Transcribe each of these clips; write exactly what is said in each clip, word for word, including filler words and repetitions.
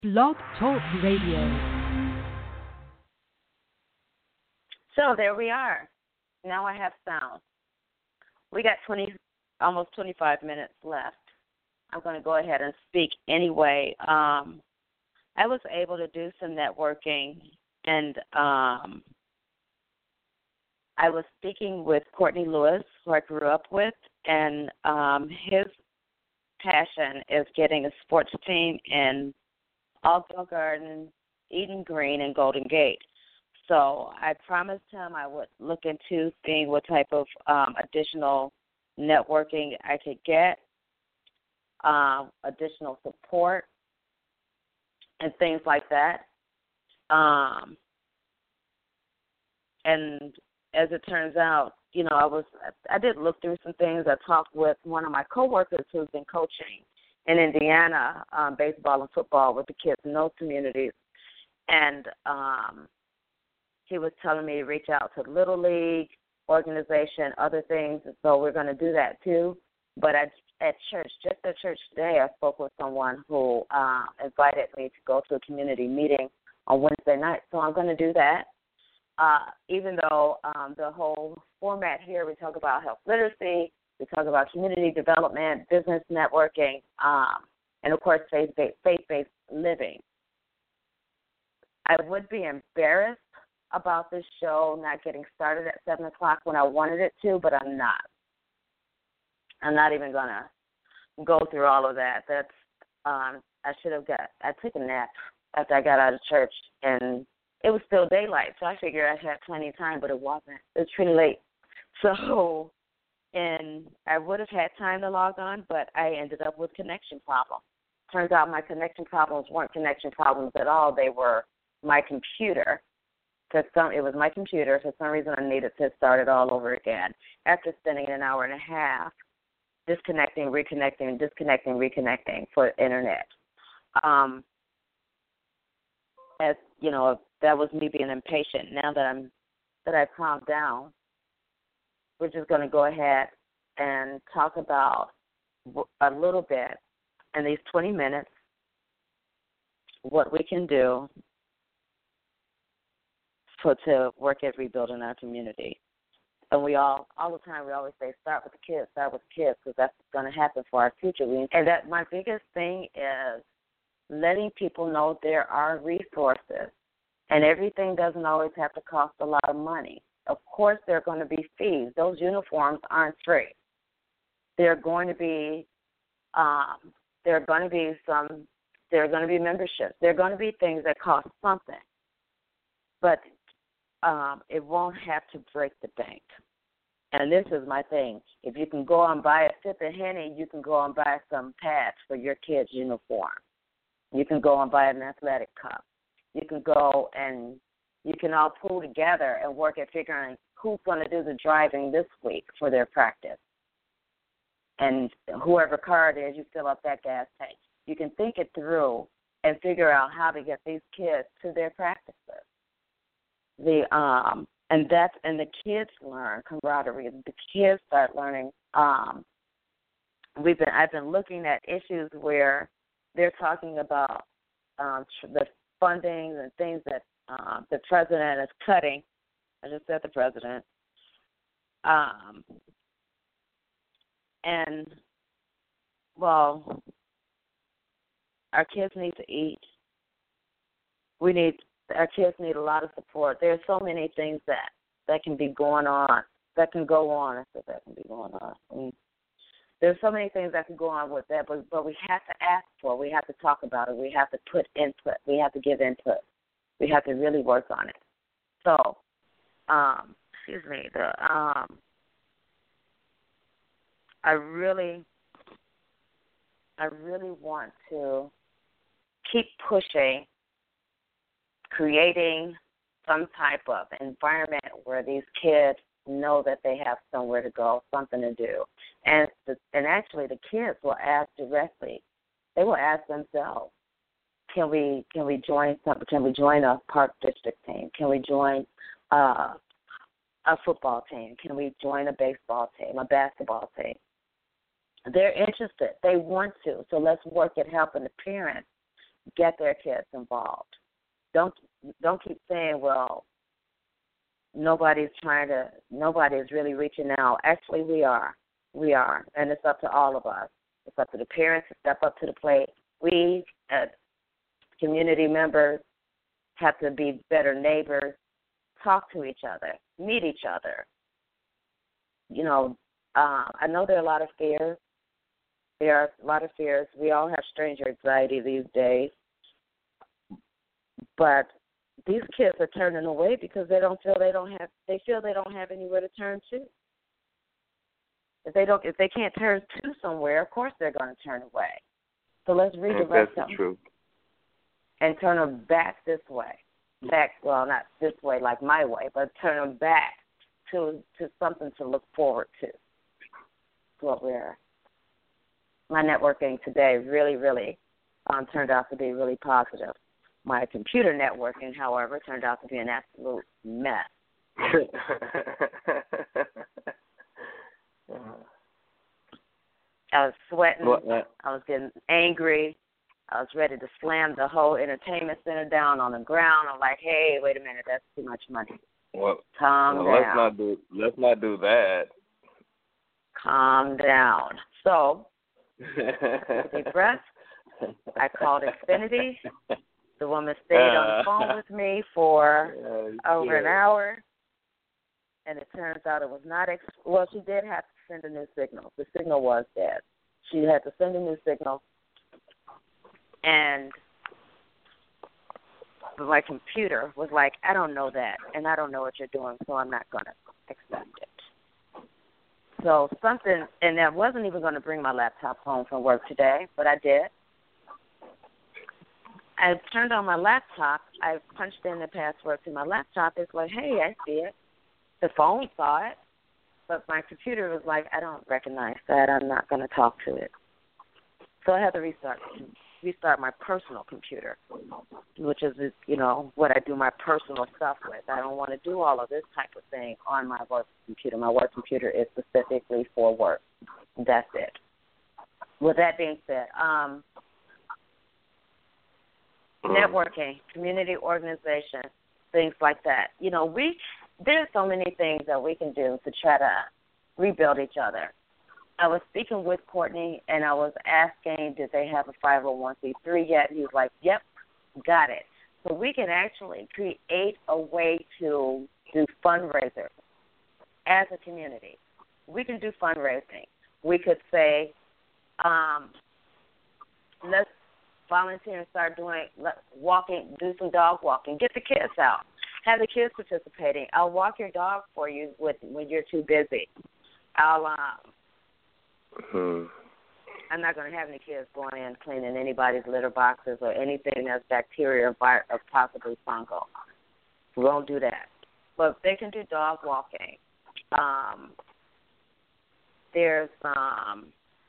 Blog Talk Radio. So there we are. Now I have sound. We got twenty, almost twenty-five minutes left. I'm going to go ahead and speak anyway. Um, I was able to do some networking, and um, I was speaking with Courtney Lewis, who I grew up with, and um, his passion is getting a sports team in Altgeld Garden, Eden Green, and Golden Gate. So I promised him I would look into seeing what type of um, additional networking I could get, um, additional support, and things like that. Um, and as it turns out, you know, I was I did look through some things. I talked with one of my coworkers who's been coaching in Indiana, um, baseball and football with the kids in those communities, and um, he was telling me to reach out to Little League organization, other things, and so we're going to do that too. But at, at church, just at church today, I spoke with someone who uh, invited me to go to a community meeting on Wednesday night, so I'm going to do that. Uh, even though um, the whole format here, we talk about health literacy, we talk about community development, business networking, um, and, of course, faith-based, faith-based living. I would be embarrassed about this show not getting started at seven o'clock when I wanted it to, but I'm not. I'm not even going to go through all of that. That's um, I should have got, I took a nap after I got out of church, and it was still daylight, so I figured I had plenty of time, but it wasn't. It was pretty late. So, and I would have had time to log on, but I ended up with connection problems. Turns out my connection problems weren't connection problems at all. They were my computer. For some, it was my computer. For some reason, I needed to start it all over again after spending an hour and a half disconnecting, reconnecting, disconnecting, reconnecting for the internet. Um, as you know, that was me being impatient. Now that I'm that I've calmed down, we're just going to go ahead and talk about a little bit in these twenty minutes what we can do for to work at rebuilding our community. And we all, all the time, we always say, start with the kids, start with the kids, because that's going to happen for our future. We, and that my biggest thing is letting people know there are resources, and everything doesn't always have to cost a lot of money. Of course, there are going to be fees. Those uniforms aren't free. There are going to be, um, there are going to be some, there are going to be memberships. There are going to be things that cost something, but um, it won't have to break the bank. And this is my thing. If you can go and buy a sip of Henny, you can go and buy some pads for your kid's uniform. You can go and buy an athletic cup. You can go and you can all pull together and work at figuring who's going to do the driving this week for their practice. And whoever car it is, you fill up that gas tank. You can think it through and figure out how to get these kids to their practices. The um and that's and the kids learn camaraderie. The kids start learning. Um, we've been I've been looking at issues where they're talking about um, the funding and things that uh, the president is cutting. I just said the president. Um, and, well, our kids need to eat. We need, our kids need a lot of support. There are so many things that, that can be going on, that can go on. I said that can be going on. I mean, there's so many things that can go on with that, but, but we have to ask for it. We have to talk about it. We have to put input. We have to give input. We have to really work on it. So, um, excuse me, the um, I really, I really want to keep pushing, creating some type of environment where these kids know that they have somewhere to go, something to do. And the, and actually the kids will ask directly. They will ask themselves, can we can we join some, can we join a park district team? Can we join uh, a football team? Can we join a baseball team, a basketball team? They're interested. They want to. So let's work at helping the parents get their kids involved. Don't don't keep saying, well, nobody's trying to, nobody is really reaching out. Actually, we are. We are. And it's up to all of us. It's up to the parents to step up to the plate. We, as community members, have to be better neighbors, talk to each other, meet each other. You know, uh, I know there are a lot of fears. There are a lot of fears. We all have stranger anxiety these days. But these kids are turning away because they don't feel they don't have they feel they don't have anywhere to turn to. If they don't if they can't turn to somewhere, of course they're going to turn away. So let's redirect them. That's true. And turn them back this way. Back well, not this way like my way, but turn them back to to something to look forward to. That's what we're my networking today really, really um, turned out to be really positive. My computer networking, however, turned out to be an absolute mess. I was sweating. What, what? I was getting angry. I was ready to slam the whole entertainment center down on the ground. I'm like, hey, wait a minute, that's too much money. Well, Calm well, down. Let's not do. Let's not do that. Calm down. So, deep breath. I called Xfinity. The woman stayed on the phone with me for uh, over an hour, and it turns out it was not, ex- well, she did have to send a new signal. The signal was dead. She had to send a new signal, and my computer was like, I don't know that, and I don't know what you're doing, so I'm not going to accept it. So something, and I wasn't even going to bring my laptop home from work today, but I did. I turned on my laptop. I punched in the password to my laptop. It's like, hey, I see it. The phone saw it, but my computer was like, I don't recognize that. I'm not going to talk to it. So I had to restart restart my personal computer, which is, you know, what I do my personal stuff with. I don't want to do all of this type of thing on my work computer. My work computer is specifically for work. That's it. With that being said, um, networking, community organization, things like that. You know, we there's so many things that we can do to try to rebuild each other. I was speaking with Courtney, and I was asking, did they have a five oh one c three yet? He was like, yep, got it. So we can actually create a way to do fundraisers as a community. We can do fundraising. We could say, um, let's volunteer and start doing walking, do some dog walking. Get the kids out. Have the kids participating. I'll walk your dog for you with, when you're too busy. I'll. Um, hmm. I'm not going to have any kids going in cleaning anybody's litter boxes or anything that's bacteria or, vi- or possibly fungal. We won't do that. But they can do dog walking. Um, there's um,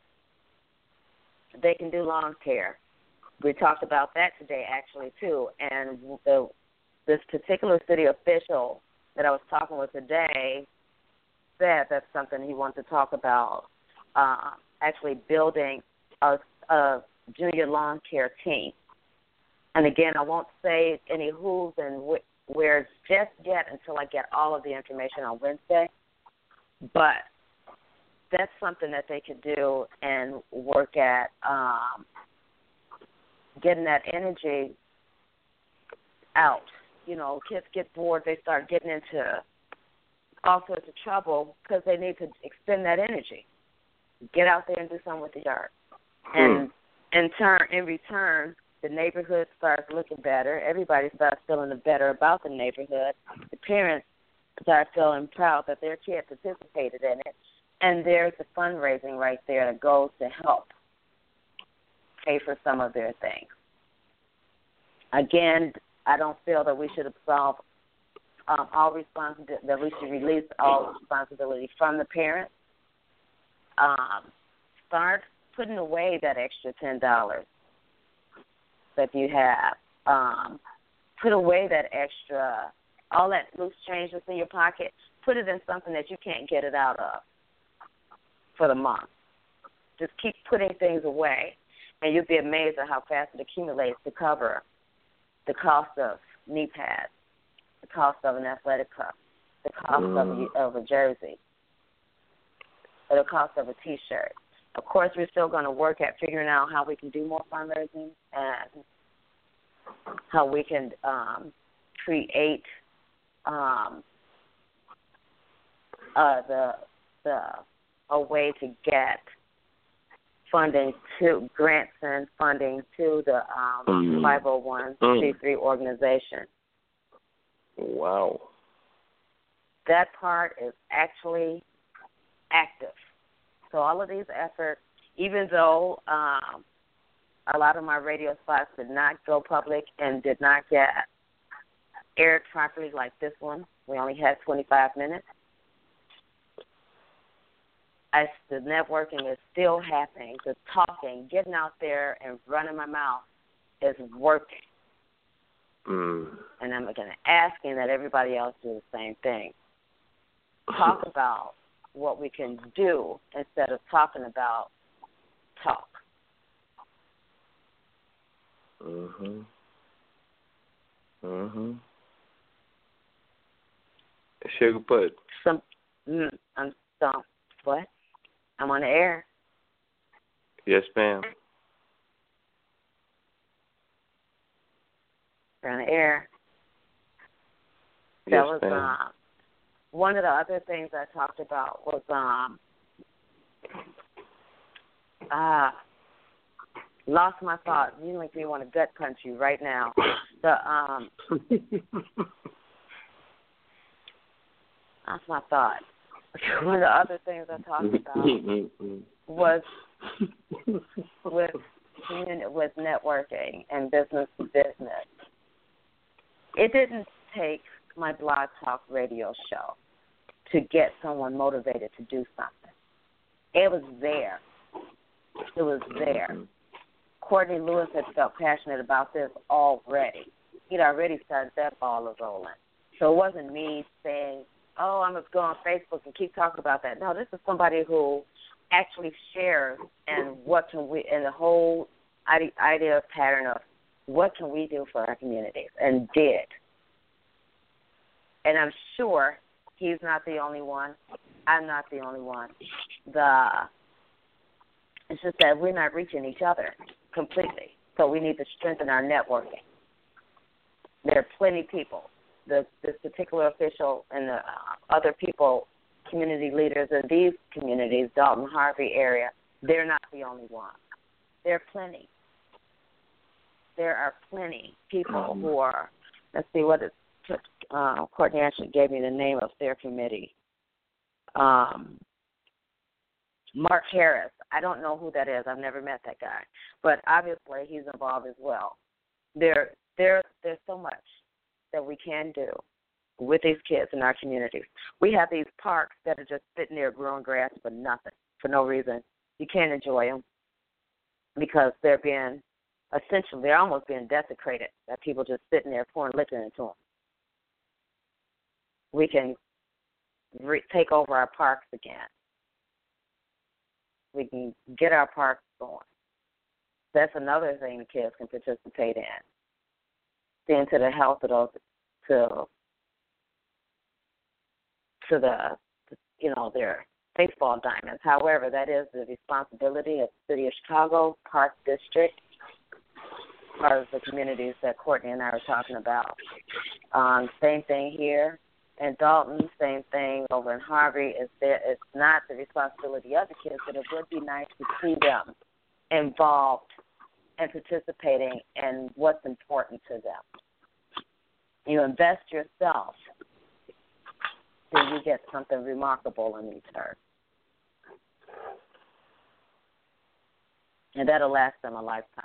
they can do lawn care. We talked about that today, actually, too. And the, this particular city official that I was talking with today said that's something he wants to talk about, uh, actually building a, a junior lawn care team. And, again, I won't say any who's and wh- where's just yet until I get all of the information on Wednesday. But that's something that they could do and work at um, getting that energy out. You know, kids get bored. They start getting into all sorts of trouble because they need to expend that energy. Get out there and do something with the yard. And in turn, in return, the neighborhood starts looking better. Everybody starts feeling better about the neighborhood. The parents start feeling proud that their kid participated in it. And there's the fundraising right there that goes to help pay for some of their things. Again, I don't feel that we should absolve um, all responsibility, that we should release all responsibility from the parents. Um, start putting away that extra ten dollars that you have. Um, put away that extra, all that loose change that's in your pocket, put it in something that you can't get it out of for the month. Just keep putting things away. And you'd be amazed at how fast it accumulates to cover the cost of knee pads, the cost of an athletic cup, the cost mm. of, a, of a jersey, or the cost of a T-shirt. Of course, we're still going to work at figuring out how we can do more fundraising and how we can um, create um, uh, the the a way to get funding to grants and funding to the um, mm. five oh one c three mm. organization. Wow. That part is actually active. So all of these efforts, even though um, a lot of my radio spots did not go public and did not get aired properly like this one, we only had twenty-five minutes, I, the networking is still happening. The talking, getting out there and running my mouth is working. Mm. And I'm going to asking that everybody else do the same thing. Talk about what we can do instead of talking about talk. Mhm. Mhm. Sugar Put. Some. Mm, I'm some. What? I'm on the air. Yes, ma'am. We're on the air. Yes, that was ma'am. Uh, one of the other things I talked about was um uh lost my thought. You make me want to gut punch you right now. The um lost my thought. One of the other things I talked about was with community, with networking and business to business. It didn't take my Blog Talk radio show to get someone motivated to do something. It was there. It was there. Courtney Lewis had felt passionate about this already. He'd already started that ball rolling. So it wasn't me saying, oh, I'm going to go on Facebook and keep talking about that. No, this is somebody who actually shares and what can we, and the whole idea, idea pattern of what can we do for our communities, and did. And I'm sure he's not the only one. I'm not the only one. The It's just that we're not reaching each other completely. So we need to strengthen our networking. There are plenty of people. The, this particular official and the uh, other people, community leaders in these communities, Dalton, Harvey area, they're not the only ones. There are plenty. There are plenty people who are, let's see what it took. Uh, Courtney actually gave me the name of their committee. Um, Mark Harris. I don't know who that is. I've never met that guy. But obviously he's involved as well. There, there, there's so much that we can do with these kids in our communities. We have these parks that are just sitting there growing grass for nothing, for no reason. You can't enjoy them because they're being, essentially, they're almost being desecrated, that people just sitting there pouring liquor into them. We can re- take over our parks again. We can get our parks going. That's another thing the kids can participate in. Seeing to the health of those, to to the, you know, their baseball diamonds. However, that is the responsibility of the City of Chicago, Park District, part of the communities that Courtney and I were talking about. Um, same thing here. In Dalton, same thing over in Harvey. It's, there, it's not the responsibility of the kids, but it would be nice to see them involved and participating in what's important to them. You invest yourself, then you get something remarkable in return. And that'll last them a lifetime.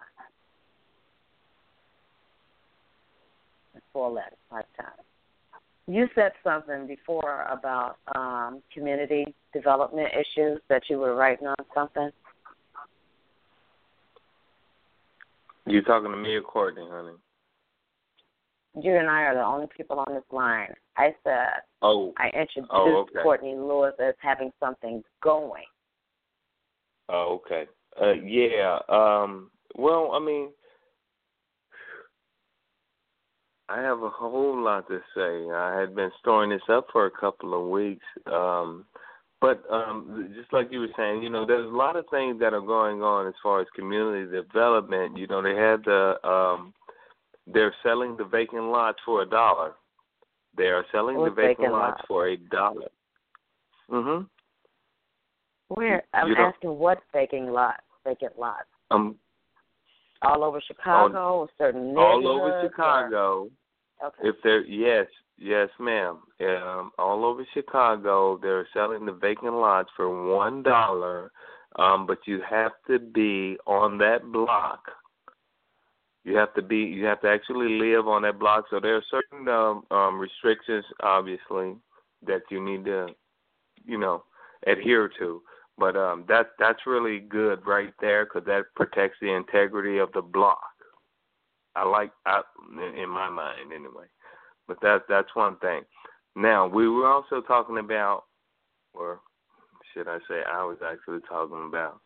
A full lifetime. You said something before about um, community development issues, that you were writing on something. You talking to me or Courtney, honey? You and I are the only people on this line. I said oh. I introduced oh, okay. Courtney Lewis as having something going. Oh, okay. Uh, yeah, um, Well, I mean, I have a whole lot to say. I had been storing this up for a couple of weeks. Um, but um, just like you were saying, you know, there's a lot of things that are going on as far as community development. You know, they had the, um, they're selling the vacant lots for a dollar. They are selling What's the vacant, vacant lots lot? for a dollar. Mm-hmm. Where? I'm You don't- asking what vacant lot? Vacant lots. Um, All over Chicago, all, or certain all neighborhoods? over Chicago. Or? Okay. If they're yes, yes, ma'am. Um, all over Chicago, they're selling the vacant lots for one dollar, um, but you have to be on that block. You have to be. You have to actually live on that block. So there are certain um, um, restrictions, obviously, that you need to, you know, adhere to. But um, that that's really good right there because that protects the integrity of the block. I like, I, in my mind anyway. But that that's one thing. Now we were also talking about, or should I say, I was actually talking about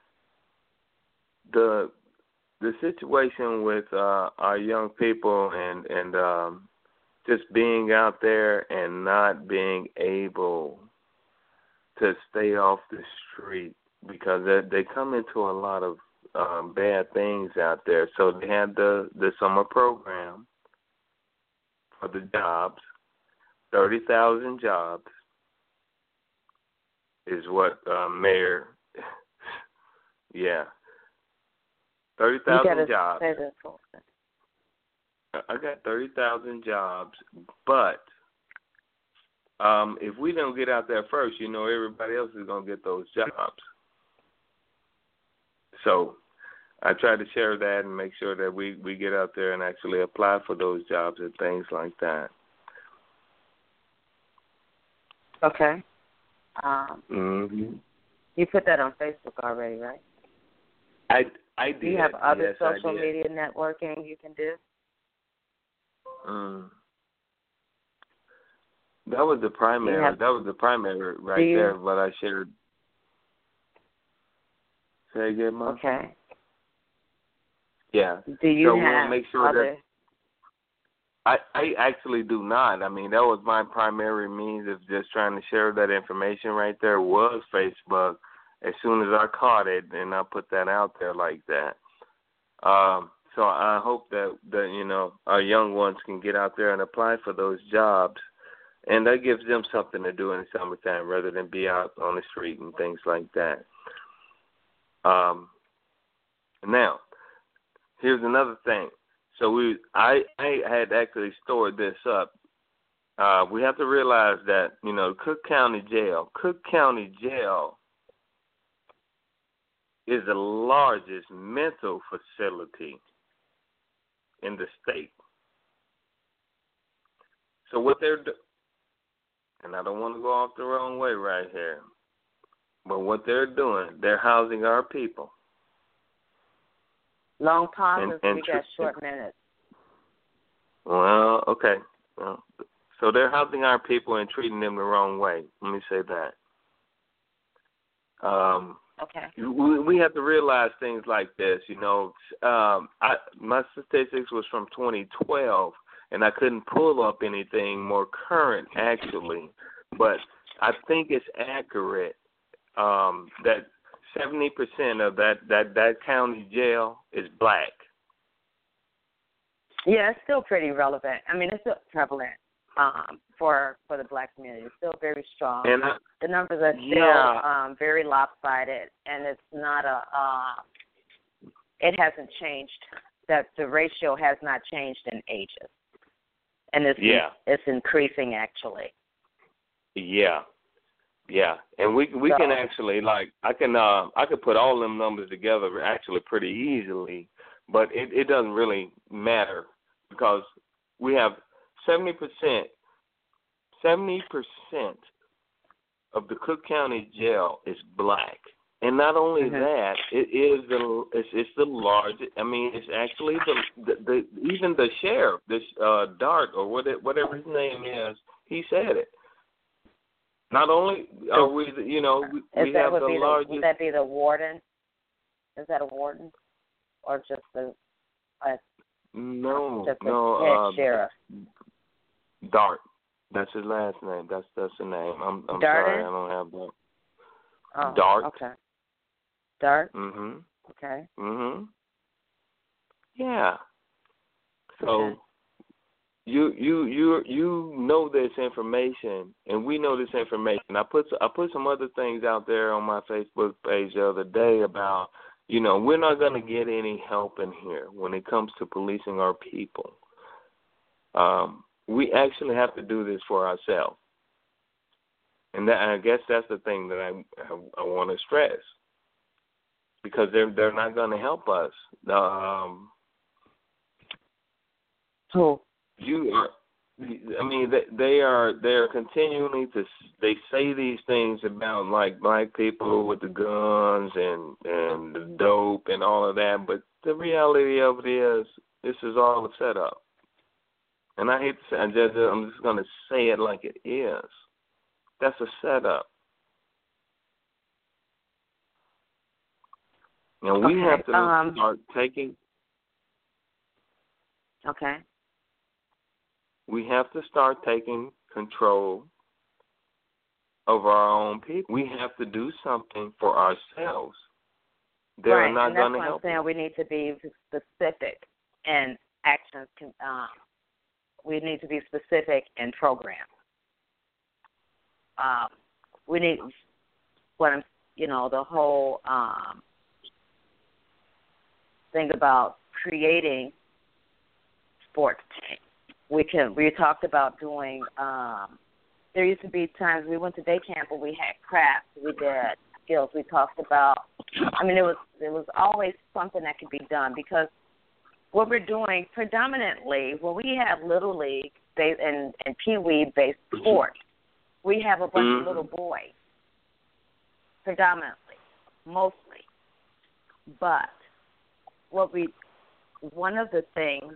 the the situation with uh, our young people and and um, just being out there and not being able to stay off the street because they, they come into a lot of um, bad things out there. So they had the, the summer program for the jobs, thirty thousand jobs is what uh, Mayor, yeah, thirty thousand jobs. I got thirty thousand jobs, but Um, if we don't get out there first, you know, everybody else is going to get those jobs. So I try to share that and make sure that we, we get out there and actually apply for those jobs and things like that. Okay. Um, mm-hmm. You put that on Facebook already, right? I, I did. Do you have other yes, social media networking you can do? Mm. That was the primary. Have, that was the primary right you, there. What I shared. Say again, Mom. Okay. Yeah. Do you so have we'll make sure other? That I I actually do not. I mean, that was my primary means of just trying to share that information. Right there was Facebook. As soon as I caught it, and I put that out there like that. Um. So I hope that that you know our young ones can get out there and apply for those jobs. And that gives them something to do in the summertime rather than be out on the street and things like that. Um, now, here's another thing. So we, I, I had actually stored this up. Uh, we have to realize that, you know, Cook County Jail, Cook County Jail is the largest mental facility in the state. So what they're doing, and I don't want to go off the wrong way right here, but what they're doing, they're housing our people. Long pauses, and, and we got short minutes. Well, okay. Well, so they're housing our people and treating them the wrong way. Let me say that. Um, okay. We, we have to realize things like this. You know, um, I, my statistics was from twenty twelve. And I couldn't pull up anything more current, actually. But I think it's accurate um, that seventy percent of that, that, that county jail is black. Yeah, it's still pretty relevant. I mean, it's still prevalent um, for for the black community. It's still very strong. And I, the numbers are still yeah. um, very lopsided, and it's not a. Uh, it hasn't changed. That the ratio has not changed in ages. And it's yeah. it's increasing actually. Yeah, yeah, and we we so, can actually like I can uh, I could put all them numbers together actually pretty easily, but it, it doesn't really matter because we have seventy percent seventy percent of the Cook County Jail is black. And not only mm-hmm. that, it is the it's, it's the largest. I mean, it's actually the, the, the even the sheriff, this uh, Dart or whatever, whatever his name is, he said it. Not only are we, you know, we, we have the be largest. The, would that be the warden? Is that a warden? or just a, a no, just a no, head uh, sheriff? Dart. That's his last name. That's that's the name. I'm I'm Darden? sorry, I don't have that. Oh, Dart. Okay. Dart. Mhm. Okay. Mhm. Yeah. So Okay. you you you you know this information, and we know this information. I put I put some other things out there on my Facebook page the other day about, you know, we're not going to get any help in here when it comes to policing our people. Um, we actually have to do this for ourselves, and that, I guess that's the thing that I I, I want to stress, because they're they're not going to help us. Um, Who? You are, I mean, they, they are they are continually to they say these things about like black people with the guns and and the dope and all of that, but the reality of it is this is all a setup. And I hate to say, I just, I'm just going to say it like it is. That's a setup. And we Okay, have to um, start taking. Okay. We have to start taking control over our own people. We have to do something for ourselves. They're right, not and that's going to what I'm help saying. us. We need to be specific, and actions can. Um, we need to be specific and program. Um, we need what I'm, you know, the whole um, thing about creating sports teams. We can. We talked about doing. Um, there used to be times we went to day camp and we had crafts. We did skills. We talked about. I mean, it was it was always something that could be done, because what we're doing predominantly when we have little league based and and pee wee based sports, we have a bunch mm-hmm. of little boys. Predominantly, mostly, but what we one of the things.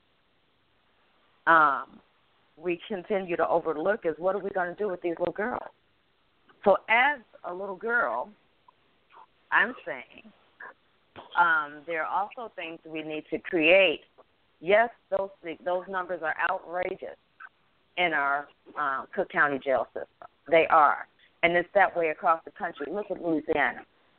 Um, we continue to overlook is what are we going to do with these little girls? So as a little girl, I'm saying um, there are also things we need to create. Yes, those those numbers are outrageous in our um, Cook County jail system. They are. And it's that way across the country. Look at Louisiana.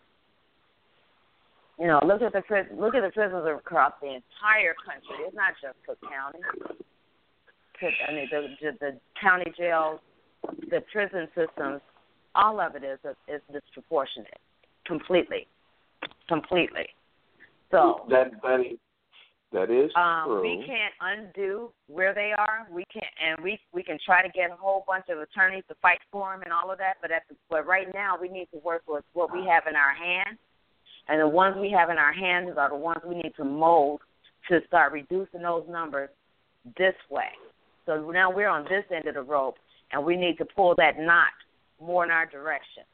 You know, look at the look at the prisons across the entire country. It's not just Cook County. I mean, the, the the county jails, the prison systems, all of it is is disproportionate, completely, completely. So that that is, that is um, true. We can't undo where they are. We can and we we can try to get a whole bunch of attorneys to fight for them and all of that. But at the, but right now we need to work with what we have in our hands, and the ones we have in our hands are the ones we need to mold to start reducing those numbers this way. So now we're on this end of the rope, and we need to pull that knot more in our direction.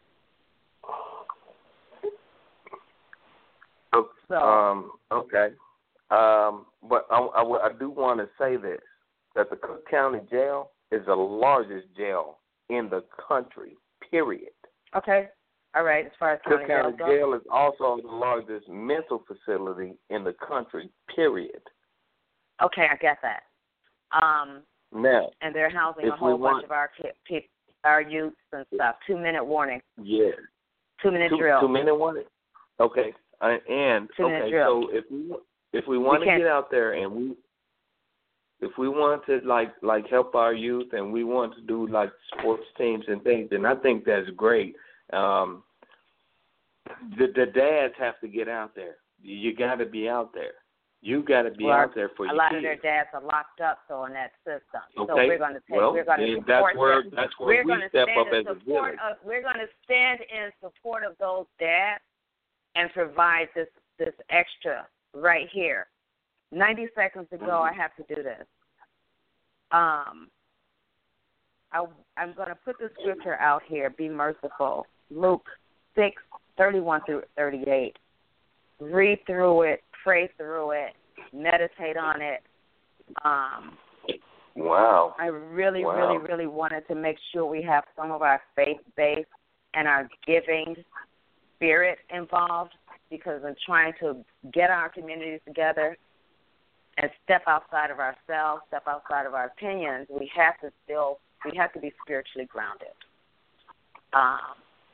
Okay. So, Um, okay. Um, but I, I, I do want to say this, that the Cook County Jail is the largest jail in the country, period. Okay. All right, as far as Cook county County jail Jail is also the largest mental facility in the country, period. Okay, I get that. Um, now, and they're housing a whole bunch want, of our kids, our youths and stuff. Two-minute warning. Yeah. Two-minute two, drill. Two-minute warning? Okay. Uh, and, Two-minute okay, drill. so if we, if we want we to get out there and we, if we want to, like, like help our youth and we want to do, like, sports teams and things, then I think that's great. Um, the, the dads have to get out there. You got to be out there. You got to be well, out there for your kids. A lot kids. of their dads are locked up, so in that system. Okay. So we're going to take. Well, we're going to that's where them. that's where we're we going to step stand up in as a support village. of. We're going to stand in support of those dads and provide this this extra right here. Ninety seconds to go. I have to do this. Um, I, I'm going to put the scripture out here. Be merciful. Luke six thirty-one through thirty-eight. Read through it. Pray through it. Meditate on it. Um, wow. I really, wow. really, really wanted to make sure we have some of our faith-based and our giving spirit involved because in trying to get our communities together and step outside of ourselves, step outside of our opinions, we have to still, we have to be spiritually grounded. Um,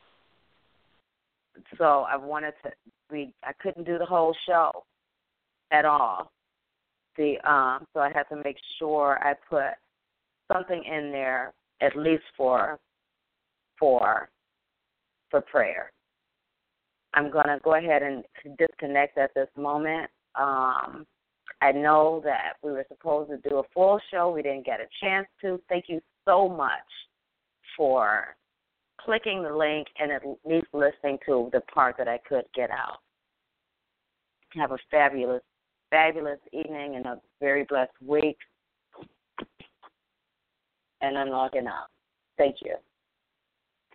so I wanted to, we, I couldn't do the whole show at all. The um, so I had to make sure I put something in there at least for for for prayer. I'm going to go ahead and disconnect at this moment. Um, I know that we were supposed to do a full show. We didn't get a chance to. Thank you so much for clicking the link and at least listening to the part that I could get out. Have a fabulous, fabulous evening and a very blessed week. And I'm logging out. Thank you.